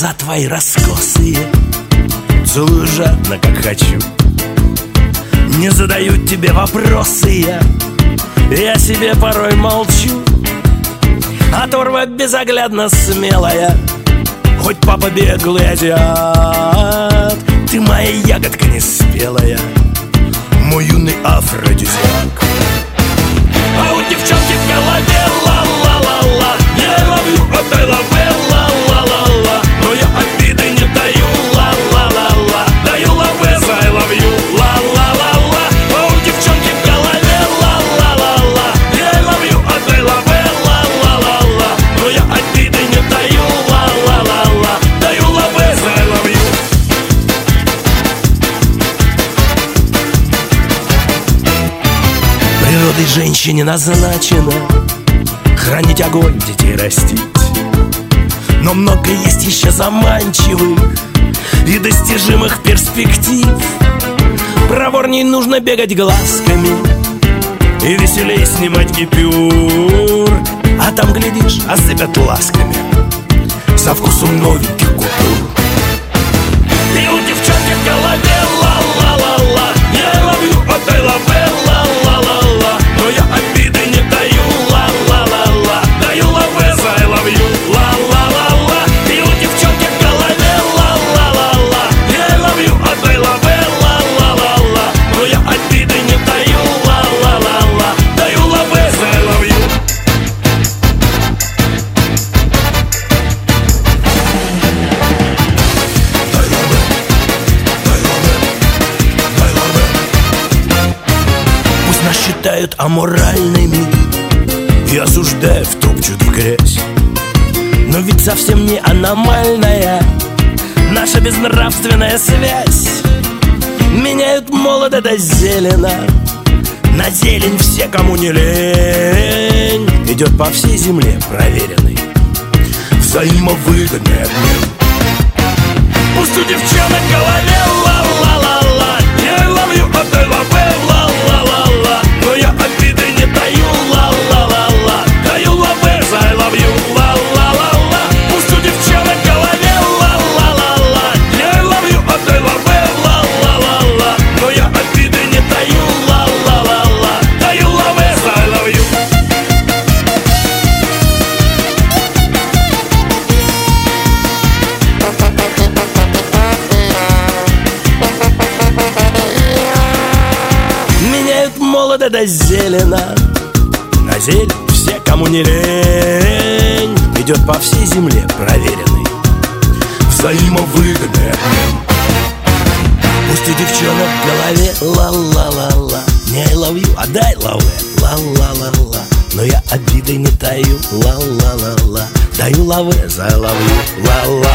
Глаза твои раскосые, целую жадно, как хочу. Не задают тебе вопросы я себе порой молчу. Оторва безоглядно смелая, хоть папа беглый азиат, ты моя ягодка неспелая, мой юный афродизиак. А у девчонки в голове ла-ла-ла-ла, я ловлю, отдай лаве, ла-ла-ла-ла, но я обиды не даю, ла-ла-ла-ла, даю лаве, I love you, ла-ла-ла-ла. А у девчонки в голове ла-ла-ла-ла, я ловлю, отдай лаве, ла-ла-ла-ла, но я обиды не даю, ла-ла-ла-ла, даю лаве, I love you. Природой женщине назначено хранить огонь, детей растить. Но много есть еще заманчивых и достижимых перспектив. Проворней нужно бегать глазками и веселей снимать гипюр. А там, глядишь, осыпят ласками со вкусом новеньких купюр. И у девчонки в голове ла-ла-ла-ла, я ловлю, отдай лаве, ла-ла-ла-ла, но я обиды не даю, ла-ла-ла-ла, даю лаве, I love you, ла-ла-ла-ла. И у девчонки в голове ла-ла-ла-ла, я ловлю, отдай лаве, ла-ла-ла-ла, но я обиды не даю, ла-ла-ла-ла, даю лаве, I love you. Пусть нас считают аморальными и осуждая втопчут в грязь, но ведь совсем не аномальная наша безнравственная связь. Меняют молодо до зелена на зелень все, кому не лень. Идет по всей земле проверенный взаимовыгодный обмен. Пусть у девчонок в голове ла-ла-ла-ла, я ловлю, отдай лаве, ла-ла-ла-ла, но я обиды не даю, ла-ла-ла-ла, даю лаве, I love you, ла-ла-ла-ла. Пусть у девчонок в голове ла-ла-ла-ла, я ловлю, отдай лаве, ла-ла-ла-ла, но я обиды не даю, ла-ла-ла-ла, даю лаве, I love you. Меняют молодо до зелена на зелень все, кому не лень. Идет по всей земле проверенный взаимовыгодный обмен. Пусть у девчонок в голове ла-ла-ла-ла, не I love you, отдай лаве, ла-ла-ла-ла, но я обиды не таю, ла-ла-ла-ла, даю лаве, I love you, ла-ла.